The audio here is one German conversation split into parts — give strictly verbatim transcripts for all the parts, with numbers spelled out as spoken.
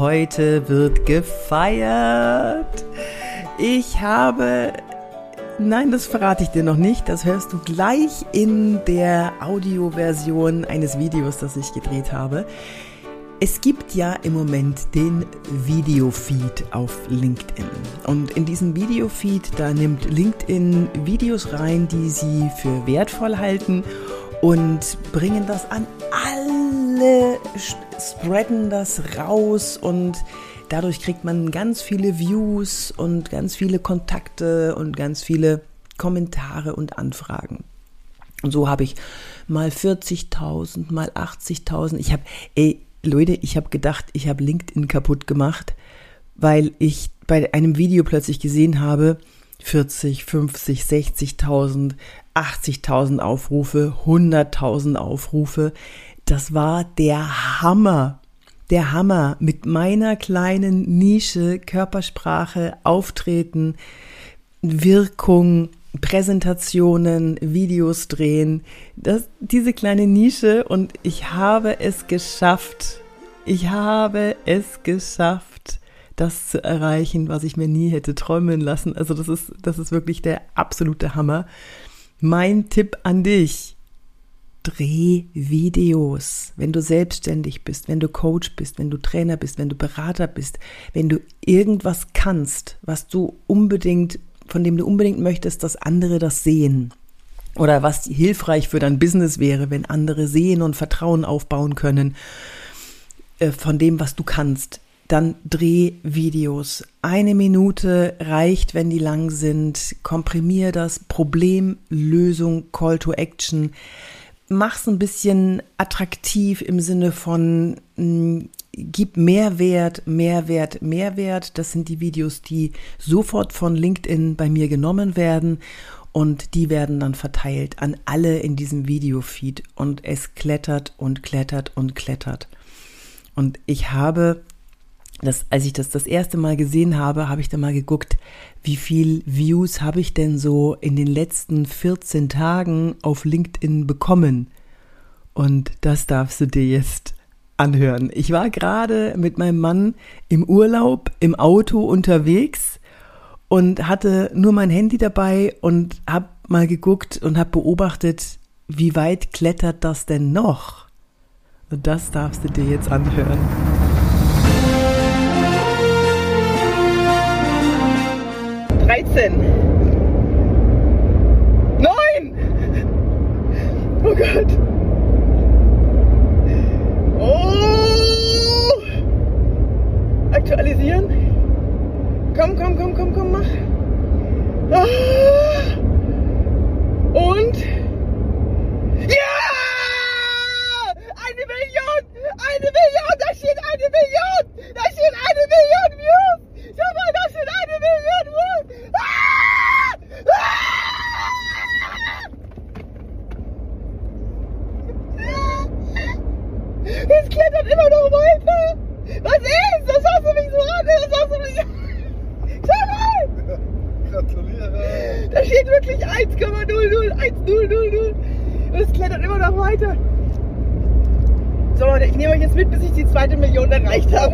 heute wird gefeiert. Ich habe, nein, das verrate ich dir noch nicht, das hörst du gleich in der Audioversion eines Videos, das ich gedreht habe. Es gibt ja im Moment den Videofeed auf LinkedIn. Und in diesem Videofeed, da nimmt LinkedIn Videos rein, die sie für wertvoll halten und bringen das an alle, spreaden das raus und dadurch kriegt man ganz viele Views und ganz viele Kontakte und ganz viele Kommentare und Anfragen. Und so habe ich mal vierzigtausend, mal achtzigtausend. Ich habe, ey, Leute, ich habe gedacht, ich habe LinkedIn kaputt gemacht, weil ich bei einem Video plötzlich gesehen habe, vierzig, fünfzig, sechzigtausend, achtzigtausend Aufrufe, hunderttausend Aufrufe. Das war der Hammer, der Hammer mit meiner kleinen Nische, Körpersprache, Auftreten, Wirkung, Präsentationen, Videos drehen, das, diese kleine Nische, und ich habe es geschafft, ich habe es geschafft, das zu erreichen, was ich mir nie hätte träumen lassen. Also das ist, das ist wirklich der absolute Hammer. Mein Tipp an dich: Dreh Videos, wenn du selbstständig bist, wenn du Coach bist, wenn du Trainer bist, wenn du Berater bist, wenn du irgendwas kannst, was du unbedingt von dem du unbedingt möchtest, dass andere das sehen. Oder was hilfreich für dein Business wäre, wenn andere sehen und Vertrauen aufbauen können äh, von dem, was du kannst. Dann dreh Videos. Eine Minute reicht, wenn die lang sind. Komprimier das. Problem, Lösung, Call to Action. Mach's ein bisschen attraktiv im Sinne von mh, gib Mehrwert, Mehrwert, Mehrwert. Das sind die Videos, die sofort von LinkedIn bei mir genommen werden und die werden dann verteilt an alle in diesem Videofeed und es klettert und klettert und klettert. Und ich habe, das, als ich das das erste Mal gesehen habe, habe ich da mal geguckt, wie viel Views habe ich denn so in den letzten vierzehn Tagen auf LinkedIn bekommen. Und das darfst du dir jetzt anhören. Ich war gerade mit meinem Mann im Urlaub, im Auto unterwegs und hatte nur mein Handy dabei und habe mal geguckt und habe beobachtet, wie weit klettert das denn noch? Und das darfst du dir jetzt anhören. dreizehn. neun. Oh Gott. Oh! Aktualisieren. Komm, komm, komm, komm, komm, mach. Ah! Und? Ja! Eine Million! Eine Million! Da steht eine Million! Da steht eine Million Views! Schau mal, da steht eine Million Views! Ah! Ah! Es klettert immer noch weiter! Was ist? Das hast du mich so an! Das hast du mich... Schau mal! Gratuliere! Da steht wirklich eins Komma null null eins null null null und es klettert immer noch weiter. So Leute, ich nehme euch jetzt mit, bis ich die zweite Million erreicht habe.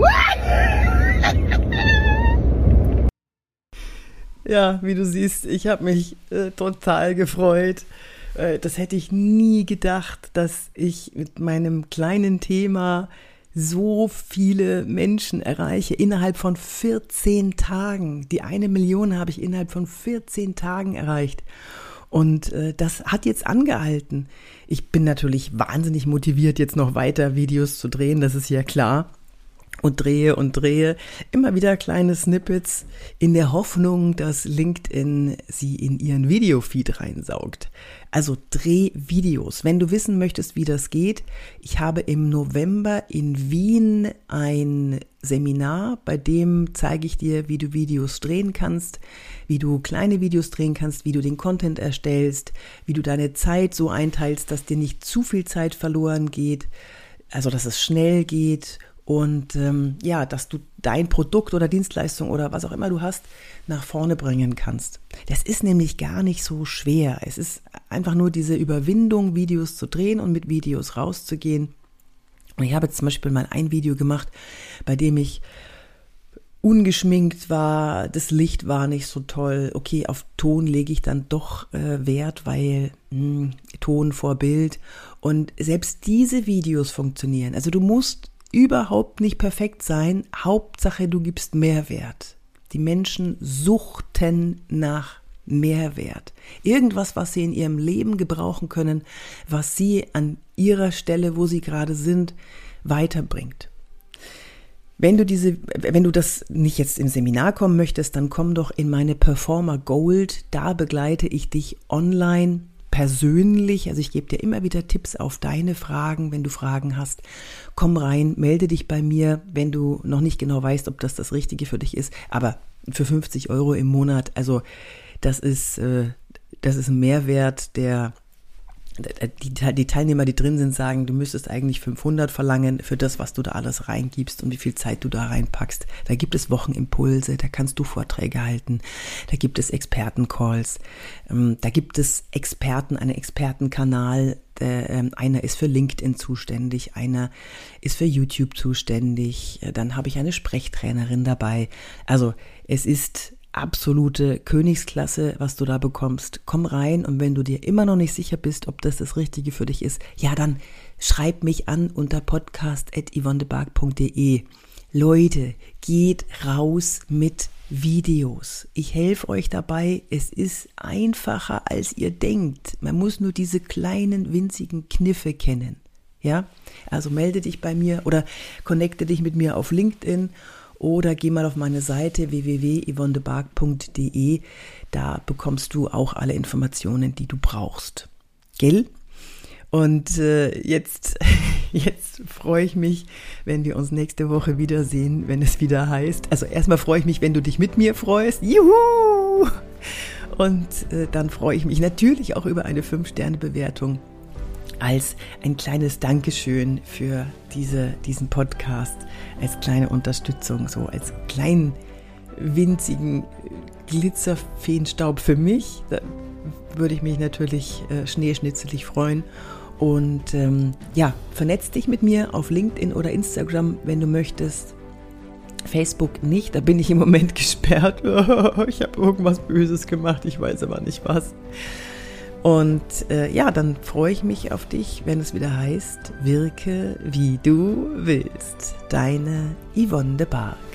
Ja, wie du siehst, ich habe mich äh, total gefreut. Äh, das hätte ich nie gedacht, dass ich mit meinem kleinen Thema so viele Menschen erreiche innerhalb von vierzehn Tagen. Die eine Million habe ich innerhalb von vierzehn Tagen erreicht. Und äh, das hat jetzt angehalten. Ich bin natürlich wahnsinnig motiviert, jetzt noch weiter Videos zu drehen, das ist ja klar. Und drehe und drehe immer wieder kleine Snippets in der Hoffnung, dass LinkedIn sie in ihren Videofeed reinsaugt. Also dreh Videos. Wenn du wissen möchtest, wie das geht, ich habe im November in Wien ein Seminar, bei dem zeige ich dir, wie du Videos drehen kannst, wie du kleine Videos drehen kannst, wie du den Content erstellst, wie du deine Zeit so einteilst, dass dir nicht zu viel Zeit verloren geht, also dass es schnell geht. Und ähm, ja, dass du dein Produkt oder Dienstleistung oder was auch immer du hast, nach vorne bringen kannst. Das ist nämlich gar nicht so schwer. Es ist einfach nur diese Überwindung, Videos zu drehen und mit Videos rauszugehen Und ich habe jetzt zum Beispiel mal ein Video gemacht, bei dem ich ungeschminkt war, das Licht war nicht so toll. Okay, auf Ton lege ich dann doch äh, Wert, weil mh, Ton vor Bild. Und selbst diese Videos funktionieren. Also du musst überhaupt nicht perfekt sein. Hauptsache, du gibst Mehrwert. Die Menschen suchten nach Mehrwert. Irgendwas, was sie in ihrem Leben gebrauchen können, was sie an ihrer Stelle, wo sie gerade sind, weiterbringt. Wenn du diese, wenn du das nicht jetzt im Seminar kommen möchtest, dann komm doch in meine Performer Gold. Da begleite ich dich online persönlich. Also ich gebe dir immer wieder Tipps auf deine Fragen, wenn du Fragen hast. Komm rein, melde dich bei mir, wenn du noch nicht genau weißt, ob das das Richtige für dich ist. Aber für fünfzig Euro im Monat, also das ist, äh, das ist ein Mehrwert, der Die, die Teilnehmer, die drin sind, sagen, du müsstest eigentlich fünfhundert verlangen für das, was du da alles reingibst und wie viel Zeit du da reinpackst. Da gibt es Wochenimpulse, da kannst du Vorträge halten, da gibt es Expertencalls, da gibt es Experten, einen Expertenkanal, einer ist für LinkedIn zuständig, einer ist für YouTube zuständig, dann habe ich eine Sprechtrainerin dabei. Also es ist absolute Königsklasse, was du da bekommst. Komm rein und wenn du dir immer noch nicht sicher bist, ob das das Richtige für dich ist, ja, dann schreib mich an unter podcast at yvonnebark punkt de. Leute, geht raus mit Videos. Ich helfe euch dabei. Es ist einfacher, als ihr denkt. Man muss nur diese kleinen, winzigen Kniffe kennen. Ja, also melde dich bei mir oder connecte dich mit mir auf LinkedIn. Oder geh mal auf meine Seite w w w punkt yvonnebark punkt de, da bekommst du auch alle Informationen, die du brauchst. Gell? Und äh, jetzt, jetzt freue ich mich, wenn wir uns nächste Woche wiedersehen, wenn es wieder heißt. Also erstmal freue ich mich, wenn du dich mit mir freust. Juhu! Und äh, dann freue ich mich natürlich auch über eine fünf Sterne Bewertung. Als ein kleines Dankeschön für diese, diesen Podcast, als kleine Unterstützung, so als kleinen, winzigen Glitzerfeenstaub für mich. Da würde ich mich natürlich äh, schneeschnitzelig freuen. Und ähm, ja, vernetz dich mit mir auf LinkedIn oder Instagram, wenn du möchtest. Facebook nicht, da bin ich im Moment gesperrt. Ich habe irgendwas Böses gemacht, ich weiß aber nicht was. Und äh, ja, dann freue ich mich auf dich, wenn es wieder heißt, wirke wie du willst. Deine Yvonne de Barg.